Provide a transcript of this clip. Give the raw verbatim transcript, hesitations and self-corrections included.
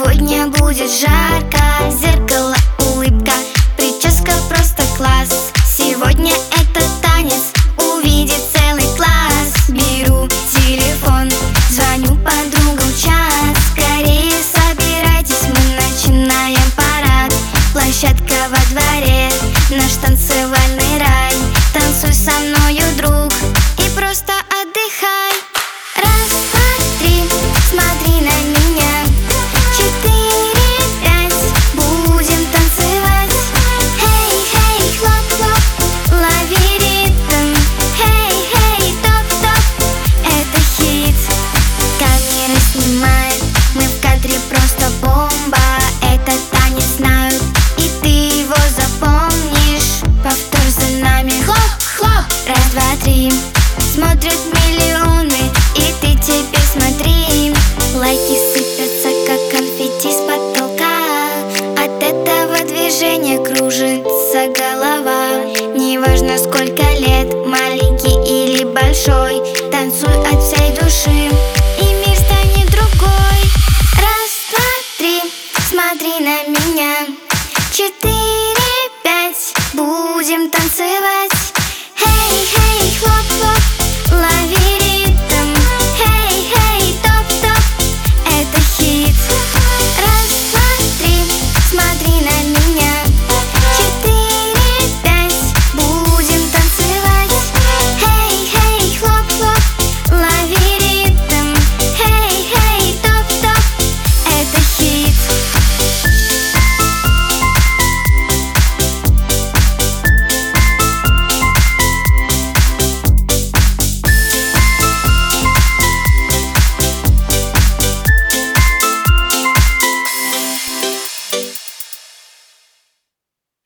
Сегодня будет жарко, зеркало, улыбка, прическа просто класс. Сегодня этот танец увидит целый класс. Беру телефон, звоню подругам в чат. Скорее собирайтесь, мы начинаем парад. Площадка во дворе, наш танцевальный рай. Танцуй со мною, друг, и просто отдыхай. Раз, два, три, смотри на меня. Четыре, пять, будем танцевать. Хей, хей, хлоп, хлоп, лови ритм. Хей, хей, топ, топ, это хит. Камера снимает, мы в кадре просто бомба. Этот танец знают, и ты его запомнишь. Повтор за нами. Хлоп, хлоп, раз, два, три. Смотрят миллионы, и ты теперь смотри. Лайки сыпятся, как конфетти с потолка. От этого движения кружится голова. Неважно, сколько лет, маленький или большой, танцуй от всей души, и мир станет другой. Раз, два, три, смотри на меня. Четыре